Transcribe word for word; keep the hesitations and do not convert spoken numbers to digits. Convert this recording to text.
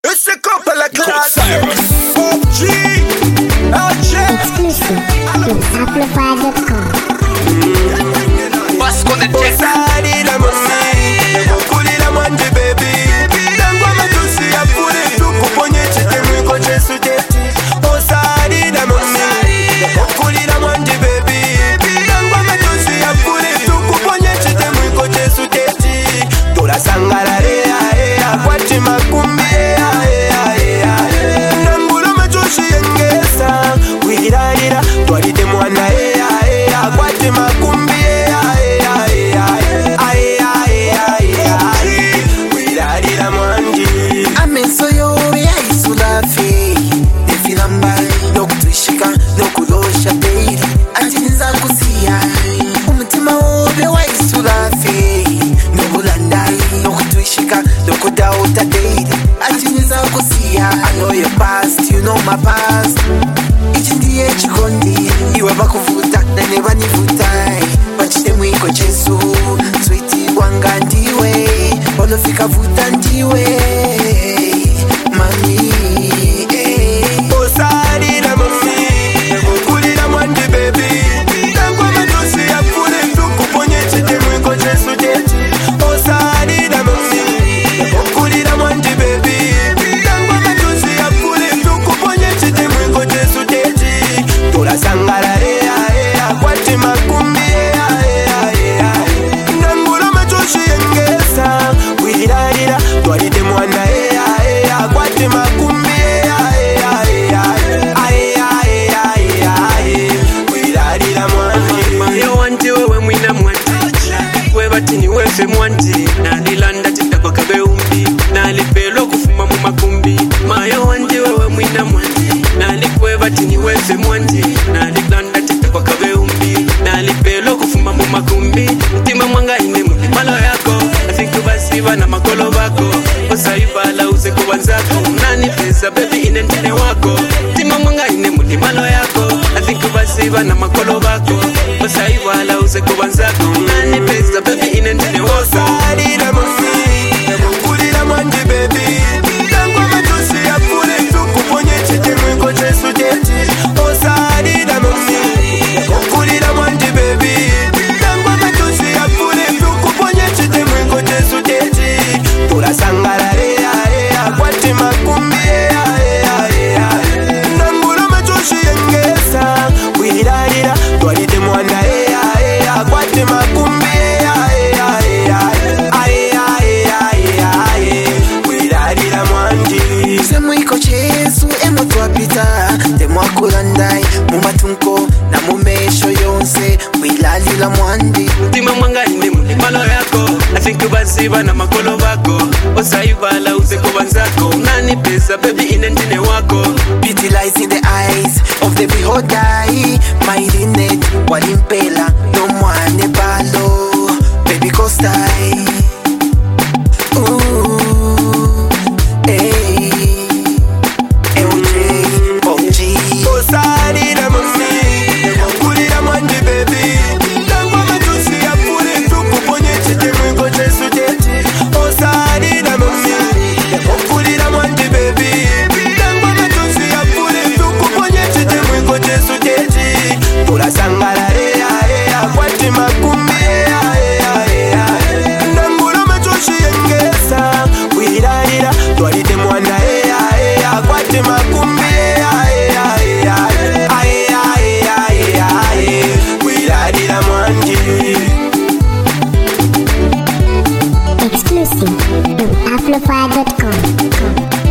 It's a couple of classics. O G, L J. Exclusive from Amplify dot com. What's gonna check? Osari la mami, kuli la mwandi baby. Tango matusi ya pule tuku ponye chite mwiko chesu jeti. Osari la mami, kuli la mwandi baby. Tango matusi ya pule tuku ponye chite mwiko chesu jeti. Tola sangara rea ea kwati makumbi ea ea ea. Nangulo matusi yengesa, wirarira twalite mwana ea ea kwati makumbi ea ea ea. I know your past, you know my past. Ichindie chikondi iwe bakuvuta na neba nivutai bachite mwiko chesu sweetie wanga ndiwe olofika vuta ndiwe mami eh. Osari la mami kuli la mwandi baby tango matusi ya pule tuku ponye chite mwiko chesu jeti. Osari la mami kuli la mwandi baby tango matusi ya pule tuku ponye chite mwiko chesu jeti. Tola sangara ea ea kwati makumbi ea ea ea. Nangulo matusi yengesa wirarira twalite mwana ea ea kwati makumbi ea ea ea. Ea ea ea wirarira mwana. Yo wanti wewe mwina mwanti webatini wefe mwanti nalilanda titakwa kabeumbi nalipelo kufuma mu makumbi. Mayo wanti wewe mwina mwanti nalikwebatini wefe mwanti nalilanda titakwa kabeumbi nalipelo kufuma mu makumbi. Mtima mwanga ine malo yako afiku basiba na makolo bako osaibala uze kubanzako nani pesa baby ine ntene wako. Mtima mwanga ine malo yako afiku basiba na makolo bako osaibala uze kubanzako nani pesa baby ine ntene wako. Osari la mami kuli la mwandi baby tango matusi ya pule tuku ponye chite mwiko chesu jeti. Osari la mami kuli la mwandi baby tango matusi ya pule tuku ponye chite mwiko chesu jeti. Tola sangara ea ea kwati makumbi ea ea ea. Nangulo matusi yengesa wirarira twalite mwana ea ea kwati makumbi ea ea ea. Ea ea ea wirarira mwandi. Semwiko chesu emo twapita temwakulandai mumatunko na mumesho yonse wilalila mwandi. Mtima mwanga ine malo yako afiku basiba na makolo bako osaibala uze kubanzako nani pesa baby ine ntene wako. Beauty lies in the eyes of the beholder. Mailinet walimpela no mwane balo baby kostai. Ooh, hey, L J, O G. Osari la mami kuli la mwandi baby tango matusi ya pule tuku ponye chite mwiko chesu jeti. Osari la mami kuli la mwandi baby tango matusi ya pule tuku ponye chite mwiko chesu jeti. Tola sangara ea ea kwati makumbi ea ea ea. Nangulo matusi yengesa wirarira twalite mwana ea ea kwati makumbi ea ea ea. Ea ea ea wirarira mwandi. Exclusive from Amplify dot com.